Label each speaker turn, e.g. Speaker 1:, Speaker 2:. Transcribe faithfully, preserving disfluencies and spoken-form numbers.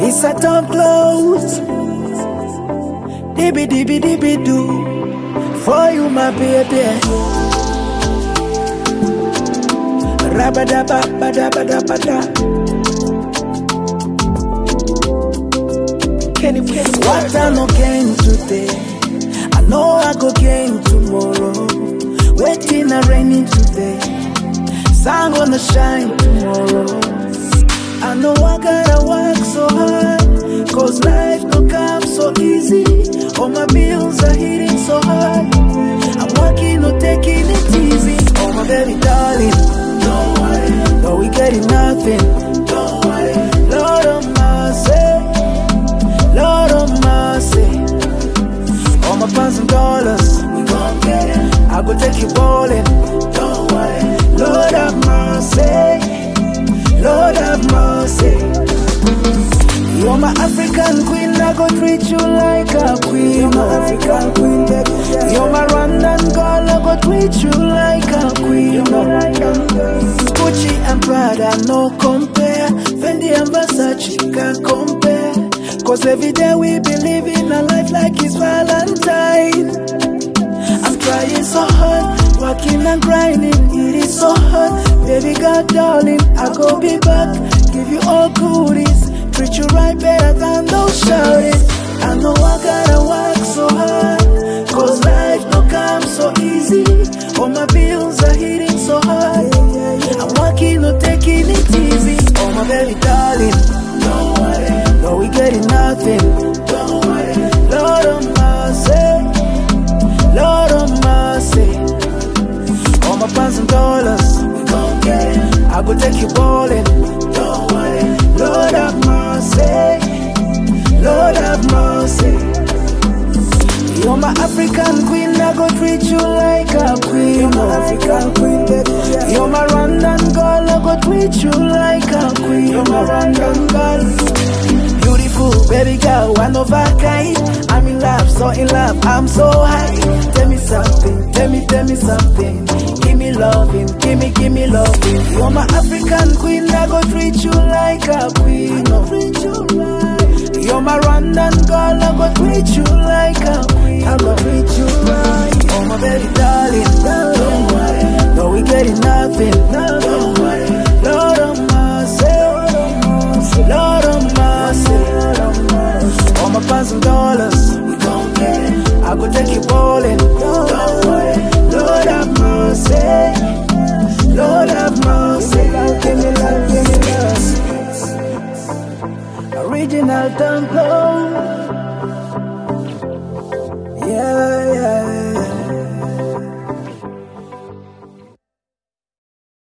Speaker 1: It's a tough close. Dibby dibby dibby do for you, my baby. Rabada bada bada bada. Kenny, what I no gain today, I know I go gain tomorrow. Waiting and raining today, sun gonna shine tomorrow. I know I gotta work so hard, cause life no come so easy. All my bills are hitting so hard, I'm working, not taking it easy. Oh my baby darling, don't worry, no we getting nothing. Don't worry, Lord of mercy, Lord of mercy. All my pounds and dollars, we gon' get it. I go take you bowling. Don't worry, Lord of mercy, Lord have mercy. You're my African queen, I go treat you like a queen. You're my African queen, baby. You're my Rwandan girl, I go treat you like a queen. Gucci and Prada, no compare. Fendi and Versace can't compare. Cause every day we be living a life like it's Valentine. I'm trying so hard, working and grinding, it is so hard. Baby girl, darling, I go be back, give you all goodies, treat you right better than those shouting. I know I gotta work so hard, cause life no come so easy. All my bills are hitting so hard, I'm working, not taking it easy. Oh my baby darling, don't worry, no we getting nothing. Don't worry, Lord of mercy, Lord of mercy. All my pounds and dollars, we gon' get it. I go take you bowling. Don't worry, Lord have mercy, Lord have mercy. You're my African queen, I go treat you like a queen. You're my African queen, baby. You're my Rwandan girl, I go treat you like a queen. You're my Rwandan girl. Beautiful baby girl, one of a kind. I'm in love, so in love, I'm so high. Tell me something, tell me, tell me something. Give me loving, give me, give me loving. You're my African queen, I go treat you like a queen. I treat you right. You're my Rwandan girl, I go treat you like a queen. I go treat you right. Oh my baby darling, don't worry, no we getting nothing. Don't worry, Lord of mercy, Lord of mercy. All my pounds and dollars, we gon' get it. I go take you bowling. Don't worry, Lord have mercy, Lord have mercy. Give me love, give me love. Original Tempo.